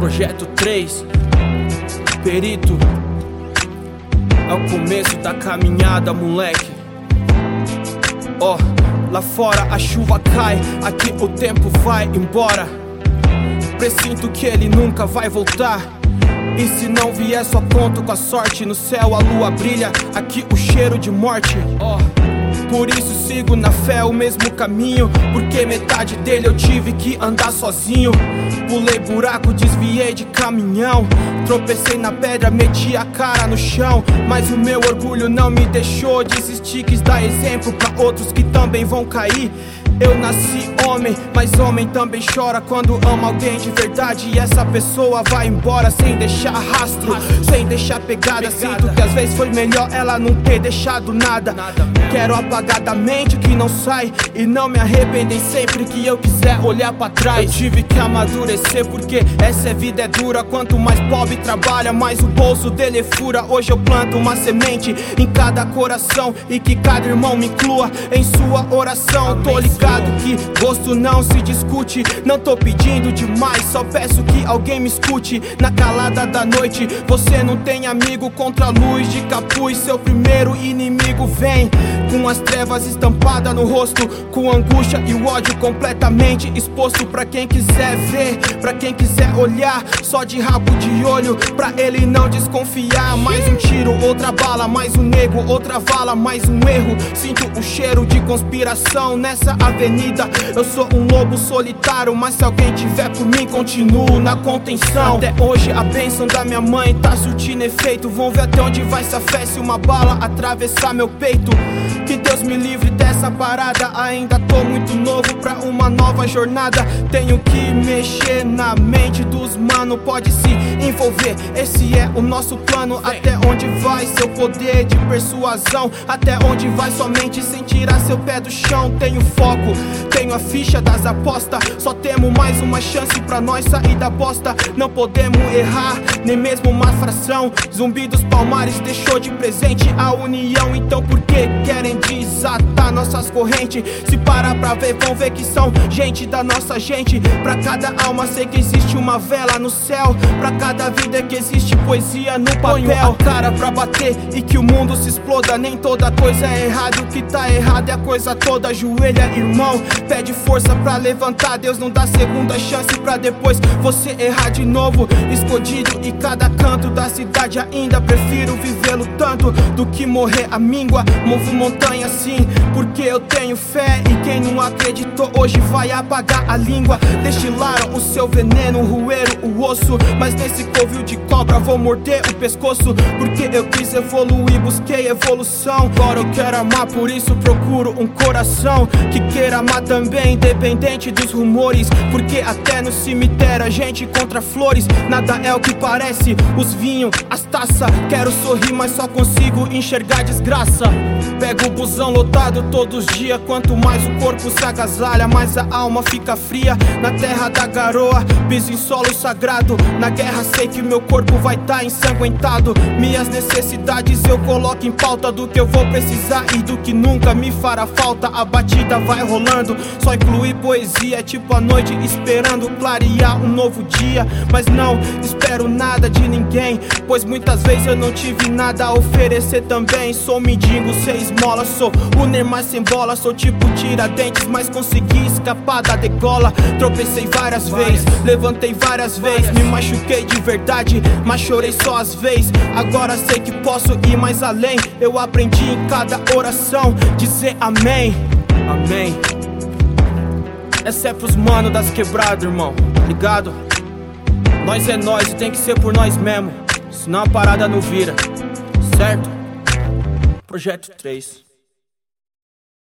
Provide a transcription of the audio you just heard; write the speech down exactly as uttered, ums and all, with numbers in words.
Projeto três, Perito. É o começo da caminhada, moleque. Ó, oh, lá fora a chuva cai, aqui o tempo vai embora. Presinto que ele nunca vai voltar. E se não vier, só conto com a sorte. No céu a lua brilha, aqui o cheiro de morte. Ó, oh, por isso sigo na fé o mesmo caminho, porque metade dele eu tive que andar sozinho. Pulei buraco, desviei de caminhão, tropecei na pedra, meti a cara no chão. Mas o meu orgulho não me deixou desistir, quis dar exemplo pra outros que também vão cair. Eu nasci homem, mas homem também chora quando ama alguém de verdade e essa pessoa vai embora sem deixar rastro, sem deixar pegada. Sinto que às vezes foi melhor ela não ter deixado nada. Quero apagar da mente que não sai e não me arrepender sempre que eu quiser olhar pra trás. Eu tive que amadurecer porque essa vida é dura. Quanto mais pobre trabalha, mais o bolso dele fura. Hoje eu planto uma semente em cada coração e que cada irmão me inclua em sua oração. Tô ligado que gosto não se discute, não tô pedindo demais, só peço que alguém me escute. Na calada da noite, você não tem amigo contra a luz de capuz. Seu primeiro inimigo vem com as trevas estampadas no rosto, com angústia e o ódio completamente exposto. Pra quem quiser ver, pra quem quiser olhar, só de rabo de olho, pra ele não desconfiar. Mais um tiro, outra bala, mais um nego, outra vala, mais um erro. Sinto o cheiro de conspiração nessa avenida. Eu sou um lobo solitário, mas se alguém tiver por mim, continuo na contenção. Até hoje a bênção da minha mãe tá surtindo efeito. Vão ver até onde vai essa fé se uma bala atravessar meu peito. Que Deus me livre dessa parada, ainda tô muito novo pra uma nova jornada. Tenho que mexer na mente dos mano, pode se envolver, esse é o nosso plano. Até onde vai seu poder de persuasão? Até onde vai sua mente sem tirar seu pé do chão? Tenho foco, tenho a ficha das apostas, só temos mais uma chance pra nós sair da bosta. Não podemos errar, nem mesmo uma fração. Zumbi dos Palmares deixou de presente a união. Então por que querem desatar nossas correntes? Se parar pra ver, vão ver que são gente da nossa gente. Pra cada alma sei que existe uma vela no céu, pra cada vida que existe poesia no papel. Ponho a cara pra bater e que o mundo se exploda. Nem toda coisa é errada, o que tá errado é a coisa toda. Ajoelha, irmão, pede força pra levantar. Deus não dá segunda chance pra depois você errar de novo. Escondido em cada canto da cidade, ainda prefiro viver lutando do que morrer à míngua. Movo montanha sim, porque eu tenho fé, e quem não acreditou hoje vai apagar a língua. Destilaram o seu veneno, roeram o osso, mas nesse covil de cobra vou morder o pescoço. Porque eu quis evoluir, busquei evolução. Agora eu quero amar, por isso procuro um coração que queira amar também, independente dos rumores. Porque até no cemitério a gente encontra flores. Nada é o que parece, os vinhos, as taças. Quero sorrir, mas só consigo enxergar desgraça. Pego o busão lotado todos os dias. Quanto mais o corpo se agasalha, mais a alma fica fria. Na terra da garoa, piso em solo sagrado. Na guerra sei que meu corpo vai tá ensanguentado. Minhas necessidades eu coloco em pauta, do que eu vou precisar e do que nunca me fará falta. A batida vai rolando, só incluir poesia, tipo a noite esperando clarear um novo dia. Mas não espero nada de ninguém, pois muitas vezes eu não tive nada a oferecer também. Sou mendigo sem esmola, sou o Neymar sem bola. Sou tipo Tiradentes, mas consegui escapar da degola. Tropecei várias vezes, levantei várias vezes. Me machuquei de verdade, mas chorei só às vezes. Agora sei que posso ir mais além. Eu aprendi em cada oração dizer amém, amém. Essa é pros mano das quebradas, irmão, ligado? Nós é nós e tem que ser por nós mesmo, senão a parada não vira, certo? Projeto três.